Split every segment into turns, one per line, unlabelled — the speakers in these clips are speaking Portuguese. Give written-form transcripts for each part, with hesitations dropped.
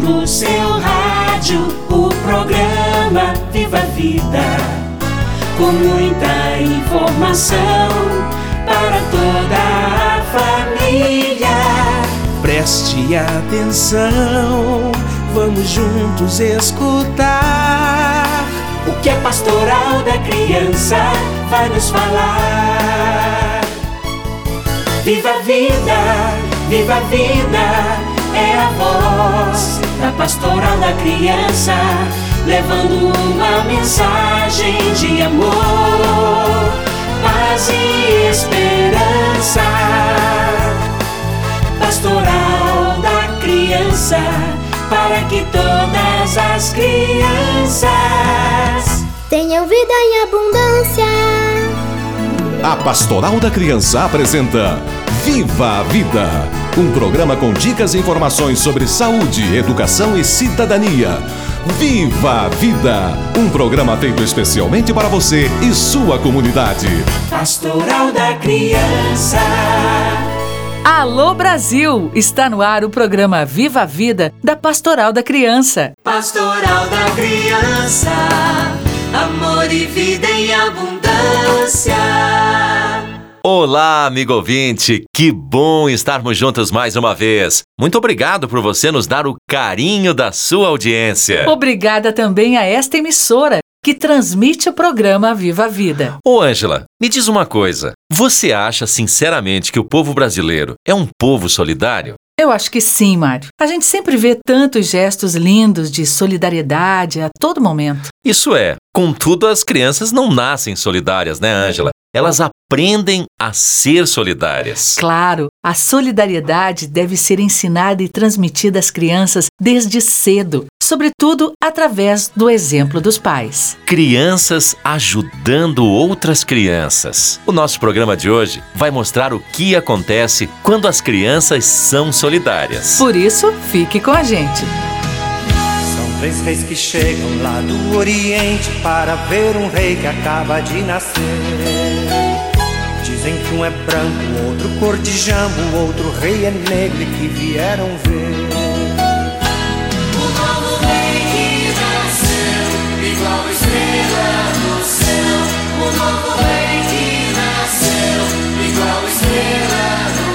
no seu rádio o programa Viva a Vida, com muita informação para toda a família.
Preste atenção, vamos juntos escutar
o que a Pastoral da Criança vai nos falar. Viva a vida, viva a vida, é a voz da Pastoral da Criança, levando uma mensagem de amor, paz e esperança. Pastoral da Criança, para que todas as crianças
tenham vida em abundância.
A Pastoral da Criança apresenta Viva a Vida, um programa com dicas e informações sobre saúde, educação e cidadania. Viva a Vida, um programa feito especialmente para você e sua comunidade.
Pastoral da Criança.
Alô Brasil! Está no ar o programa Viva a Vida da Pastoral da Criança.
Pastoral da Criança, amor e vida em abundância.
Olá, amigo ouvinte, que bom estarmos juntos mais uma vez. Muito obrigado por você nos dar o carinho da sua audiência.
Obrigada também a esta emissora que transmite o programa Viva a Vida.
Ô Ângela, me diz uma coisa. Você acha sinceramente que o povo brasileiro é um povo solidário?
Eu acho que sim, Mário. A gente sempre vê tantos gestos lindos de solidariedade a todo momento.
Isso é. Contudo, as crianças não nascem solidárias, né, Ângela? Elas aprendem a ser solidárias.
Claro, a solidariedade deve ser ensinada e transmitida às crianças desde cedo, sobretudo através do exemplo dos pais.
Crianças ajudando outras crianças. O nosso programa de hoje vai mostrar o que acontece quando as crianças são solidárias.
Por isso, fique com a gente.
São 3 reis que chegam lá do Oriente para ver um rei que acaba de nascer. Dizem que um é branco, o outro cor de jambo, o outro rei é negro e que vieram ver
o novo rei que nasceu, igual estrela no céu. O novo rei que nasceu, igual estrela no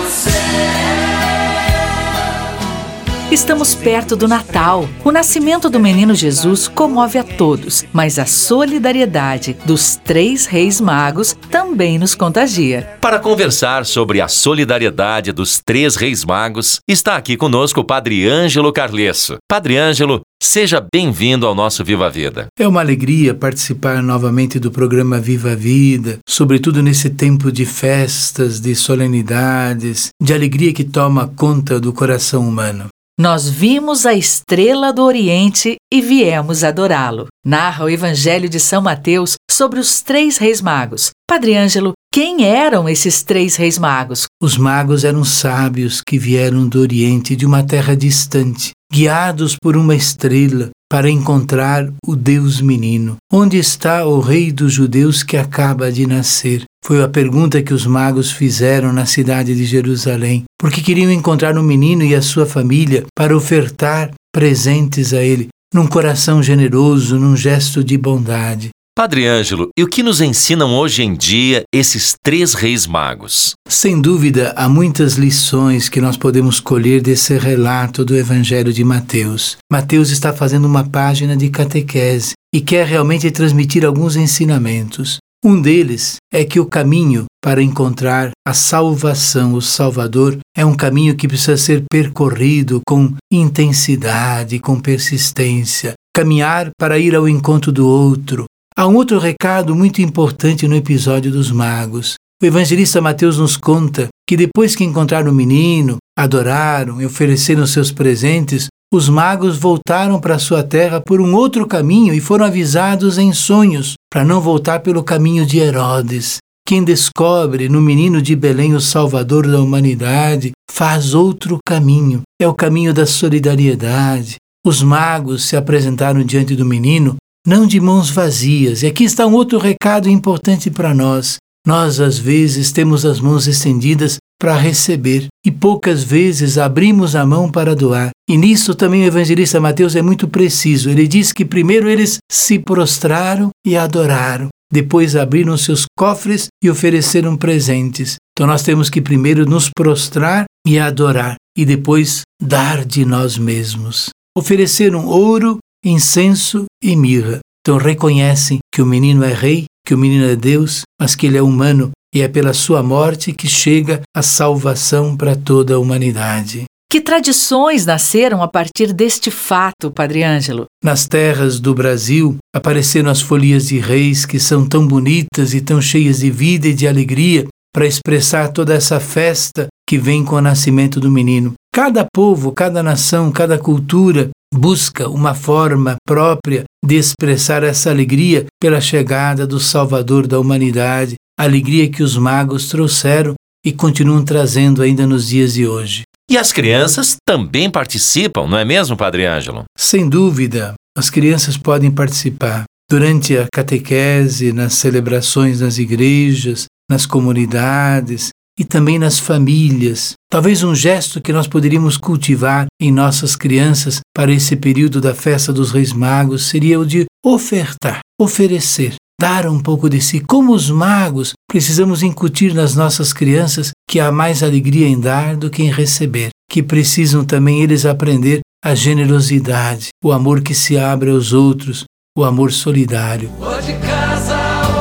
céu.
Estamos perto do Natal. O nascimento do menino Jesus comove a todos, mas a solidariedade dos 3 reis magos também nos contagia.
Para conversar sobre a solidariedade dos 3 reis magos, está aqui conosco o Padre Ângelo Carlesso. Padre Ângelo, seja bem-vindo ao nosso Viva a Vida.
É uma alegria participar novamente do programa Viva a Vida, sobretudo nesse tempo de festas, de solenidades, de alegria que toma conta do coração humano.
Nós vimos a estrela do Oriente e viemos adorá-lo. Narra o Evangelho de São Mateus sobre os 3 reis magos. Padre Ângelo, quem eram esses 3 reis magos?
Os magos eram sábios que vieram do Oriente, de uma terra distante, guiados por uma estrela para encontrar o Deus menino. Onde está o rei dos judeus que acaba de nascer? Foi a pergunta que os magos fizeram na cidade de Jerusalém, porque queriam encontrar o menino e a sua família para ofertar presentes a ele, num coração generoso, num gesto de bondade.
Padre Ângelo, e o que nos ensinam hoje em dia esses 3 reis magos?
Sem dúvida, há muitas lições que nós podemos colher desse relato do Evangelho de Mateus. Mateus está fazendo uma página de catequese e quer realmente transmitir alguns ensinamentos. Um deles é que o caminho para encontrar a salvação, o Salvador, é um caminho que precisa ser percorrido com intensidade, com persistência. Caminhar para ir ao encontro do outro. Há um outro recado muito importante no episódio dos magos. O evangelista Mateus nos conta que depois que encontraram o menino, adoraram e ofereceram seus presentes, os magos voltaram para sua terra por um outro caminho e foram avisados em sonhos para não voltar pelo caminho de Herodes. Quem descobre no menino de Belém o Salvador da humanidade faz outro caminho. É o caminho da solidariedade. Os magos se apresentaram diante do menino não de mãos vazias. E aqui está um outro recado importante para nós. Nós, às vezes, temos as mãos estendidas para receber e poucas vezes abrimos a mão para doar. E nisso também o evangelista Mateus é muito preciso. Ele diz que primeiro eles se prostraram e adoraram. Depois abriram seus cofres e ofereceram presentes. Então nós temos que primeiro nos prostrar e adorar, e depois dar de nós mesmos. Ofereceram ouro, incenso e mirra. Então reconhecem que o menino é rei, que o menino é Deus, mas que ele é humano, e é pela sua morte que chega a salvação para toda a humanidade.
Que tradições nasceram a partir deste fato, Padre Ângelo?
Nas terras do Brasil, apareceram as folias de reis, que são tão bonitas e tão cheias de vida e de alegria, para expressar toda essa festa que vem com o nascimento do menino. Cada povo, cada nação, cada cultura busca uma forma própria de expressar essa alegria pela chegada do Salvador da humanidade, a alegria que os magos trouxeram e continuam trazendo ainda nos dias de hoje.
E as crianças também participam, não é mesmo, Padre Ângelo?
Sem dúvida, as crianças podem participar. Durante a catequese, nas celebrações nas igrejas, nas comunidades e também nas famílias. Talvez um gesto que nós poderíamos cultivar em nossas crianças para esse período da festa dos Reis Magos seria o de ofertar, oferecer, dar um pouco de si. Como os magos, precisamos incutir nas nossas crianças que há mais alegria em dar do que em receber, que precisam também eles aprender a generosidade, o amor que se abre aos outros, o amor solidário.
Hoje casa,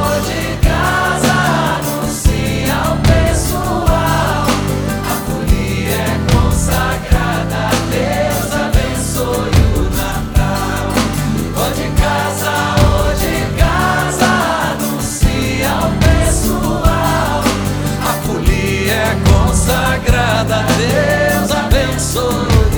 anuncia ao pessoal. A folia é consagrada, Deus abençoe o Natal. Hoje casa, anuncia ao pessoal. A folia é consagrada, Deus abençoe o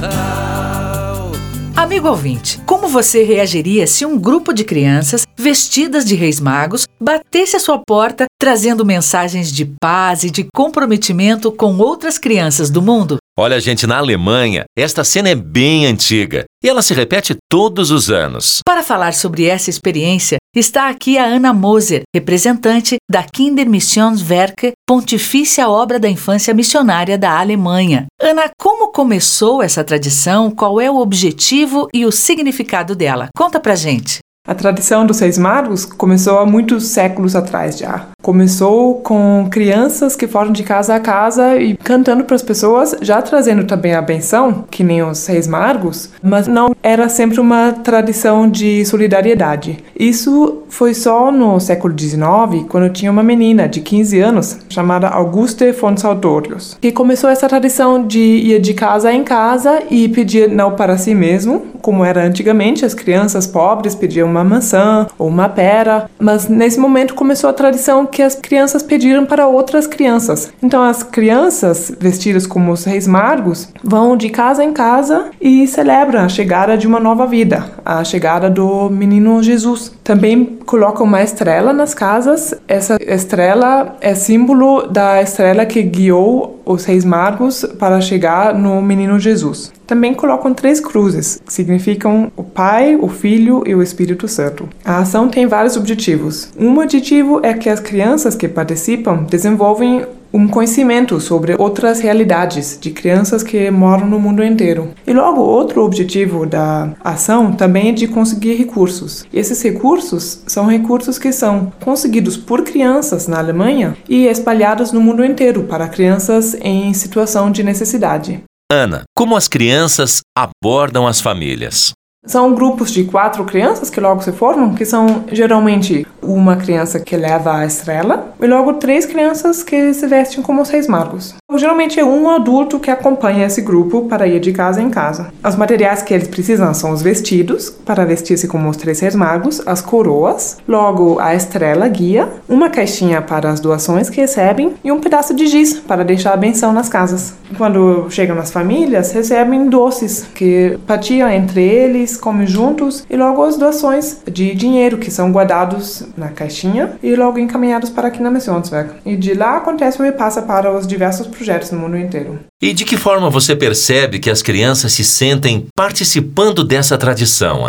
Natal.
Amigo ouvinte, como você reagiria se um grupo de crianças vestidas de Reis Magos batesse à sua porta trazendo mensagens de paz e de comprometimento com outras crianças do mundo?
Olha, gente, na Alemanha, esta cena é bem antiga e ela se repete todos os anos.
Para falar sobre essa experiência, está aqui a Ana Moser, representante da Kindermissionswerke, Pontifícia Obra da Infância Missionária da Alemanha. Ana, como começou essa tradição? Qual é o objetivo e o significado dela? Conta pra gente.
A tradição dos Reis Magos começou há muitos séculos atrás já. Começou com crianças que foram de casa a casa e cantando para as pessoas, já trazendo também a benção, que nem os Reis Magos, mas não era sempre uma tradição de solidariedade. Isso foi só no século XIX, quando tinha uma menina de 15 anos, chamada Auguste von Sartorius, que começou essa tradição de ir de casa em casa e pedir não para si mesmo, como era antigamente, as crianças pobres pediam uma maçã ou uma pera, mas nesse momento começou a tradição que as crianças pediram para outras crianças. Então as crianças, vestidas como os Reis Magos, vão de casa em casa e celebram a chegada de uma nova vida, a chegada do menino Jesus. Também colocam uma estrela nas casas. Essa estrela é símbolo da estrela que guiou os Reis Magos para chegar no menino Jesus. Também colocam 3 cruzes, que significam o Pai, o Filho e o Espírito Santo. A ação tem vários objetivos. Um objetivo é que as crianças que participam desenvolvem um conhecimento sobre outras realidades de crianças que moram no mundo inteiro. E logo, outro objetivo da ação também é de conseguir recursos. E esses recursos são recursos que são conseguidos por crianças na Alemanha e espalhados no mundo inteiro para crianças em situação de necessidade.
Ana, como as crianças abordam as famílias?
São grupos de 4 crianças que logo se formam, que são geralmente uma criança que leva a estrela e logo 3 crianças que se vestem como os Reis Magos. Geralmente é um adulto que acompanha esse grupo para ir de casa em casa. Os materiais que eles precisam são os vestidos, para vestir-se como os 3 Reis Magos, as coroas, logo a estrela guia, uma caixinha para as doações que recebem e um pedaço de giz para deixar a benção nas casas. Quando chegam nas famílias, recebem doces que partilham entre eles, comem juntos e logo as doações de dinheiro que são guardados na caixinha e logo encaminhados para a Kindermissionswerke. E de lá acontece o repasse para os diversos projetos no mundo inteiro.
E de que forma você percebe que as crianças se sentem participando dessa tradição, Ana?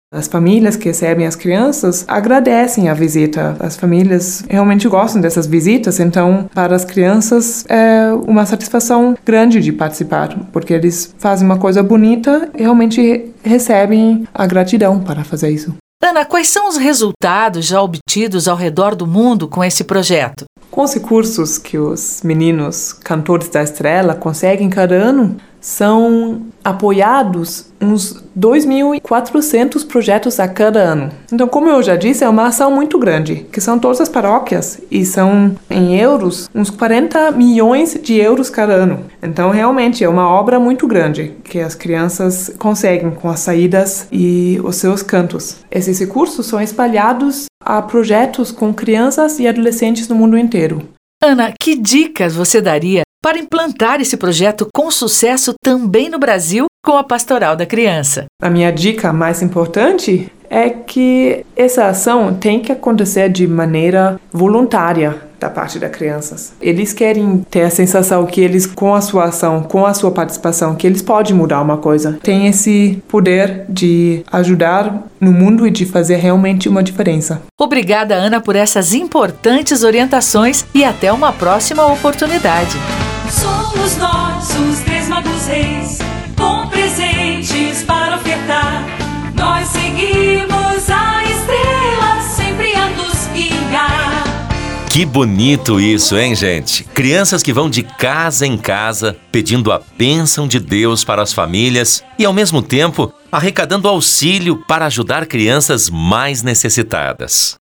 As famílias que recebem as crianças agradecem a visita. As famílias realmente gostam dessas visitas, então para as crianças é uma satisfação grande de participar, porque eles fazem uma coisa bonita e realmente recebem a gratidão para fazer isso.
Ana, quais são os resultados já obtidos ao redor do mundo com esse projeto?
Com os recursos que os meninos cantores da Estrela conseguem cada ano, são apoiados uns 2.400 projetos a cada ano. Então, como eu já disse, é uma ação muito grande, que são todas as paróquias, e são, em euros, uns 40 milhões de euros cada ano. Então, realmente, é uma obra muito grande, que as crianças conseguem com as saídas e os seus cantos. Esses recursos são espalhados a projetos com crianças e adolescentes no mundo inteiro.
Ana, que dicas você daria para implantar esse projeto com sucesso também no Brasil com a Pastoral da Criança?
A minha dica mais importante é que essa ação tem que acontecer de maneira voluntária da parte das crianças. Eles querem ter a sensação que eles, com a sua ação, com a sua participação, que eles podem mudar uma coisa. Tem esse poder de ajudar no mundo e de fazer realmente uma diferença.
Obrigada, Ana, por essas importantes orientações e até uma próxima oportunidade.
Somos nós, os Três Magos Reis, com presentes para ofertar. Nós seguimos a estrela, sempre a nos guiar.
Que bonito isso, hein, gente? Crianças que vão de casa em casa, pedindo a bênção de Deus para as famílias e, ao mesmo tempo, arrecadando auxílio para ajudar crianças mais necessitadas.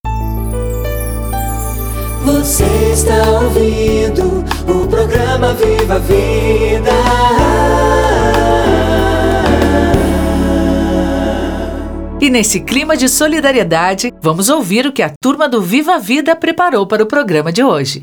Você está ouvindo o programa Viva a Vida.
E nesse clima de solidariedade, vamos ouvir o que a turma do Viva a Vida preparou para o programa de hoje.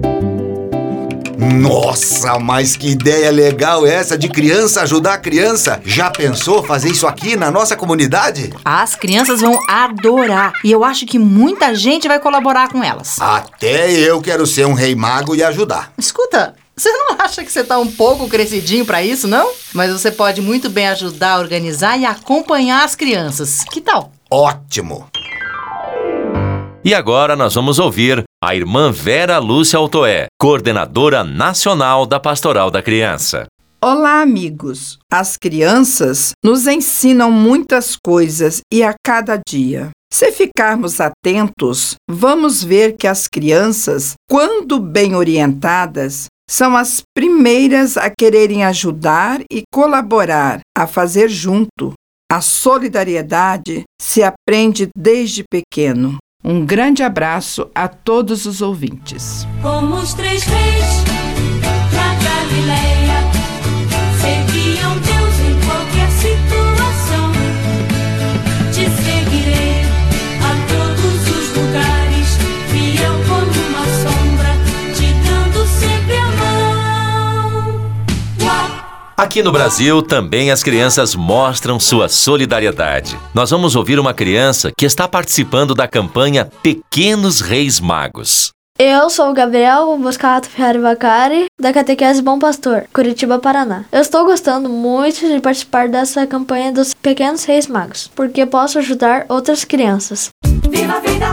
Nossa, mas que ideia legal essa de criança ajudar a criança! Já pensou fazer isso aqui na nossa comunidade?
As crianças vão adorar e eu acho que muita gente vai colaborar com elas.
Até eu quero ser um rei mago e ajudar.
Escuta, você não acha que você tá um pouco crescidinho pra isso, não? Mas você pode muito bem ajudar a organizar e acompanhar as crianças. Que tal?
Ótimo!
E agora nós vamos ouvir a irmã Vera Lúcia Altoé, coordenadora nacional da Pastoral da Criança.
Olá, amigos! As crianças nos ensinam muitas coisas e a cada dia. Se ficarmos atentos, vamos ver que as crianças, quando bem orientadas, são as primeiras a quererem ajudar e colaborar, a fazer junto. A solidariedade se aprende desde pequeno. Um grande abraço a todos os ouvintes.
Como os três reis na Galileia serviam Deus em qualquer situação. Te seguirei a todos os lugares, fiel como uma sombra, te dando sempre a mão. Uau!
Aqui no Brasil, também as crianças mostram sua solidariedade. Nós vamos ouvir uma criança que está participando da campanha Pequenos Reis Magos.
Eu sou o Gabriel Boscato Ferrari Vacari, da Catequese Bom Pastor, Curitiba, Paraná. Eu estou gostando muito de participar dessa campanha dos Pequenos Reis Magos, porque posso ajudar outras crianças.
Viva a vida!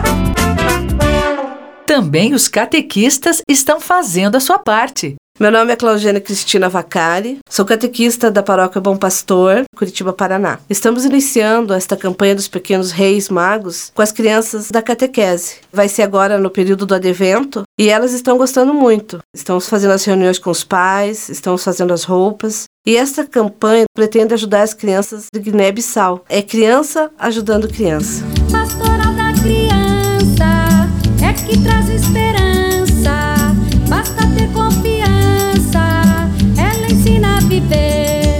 Também os catequistas estão fazendo a sua parte.
Meu nome é Claudiana Cristina Vacari, sou catequista da Paróquia Bom Pastor, Curitiba, Paraná. Estamos iniciando esta campanha dos Pequenos Reis Magos com as crianças da catequese. Vai ser agora no período do advento e elas estão gostando muito. Estamos fazendo as reuniões com os pais, estamos fazendo as roupas. E esta campanha pretende ajudar as crianças de Guiné-Bissau. É criança ajudando criança.
Pastoral da Criança é que traz esperança, basta ter confiança, ela ensina a viver.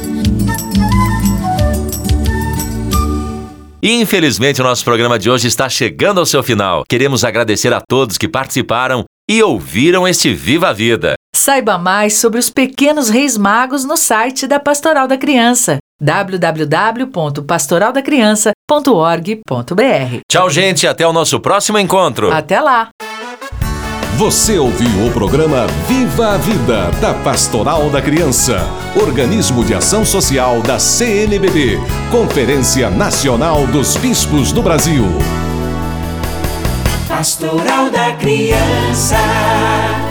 E infelizmente o nosso programa de hoje está chegando ao seu final. Queremos agradecer a todos que participaram e ouviram este Viva a Vida.
Saiba mais sobre os Pequenos Reis Magos no site da Pastoral da Criança, www.pastoraldacriança.org.br.
Tchau, gente, até o nosso próximo encontro.
Até lá!
Você ouviu o programa Viva a Vida, da Pastoral da Criança, organismo de ação social da CNBB, Conferência Nacional dos Bispos do Brasil.
Pastoral da Criança.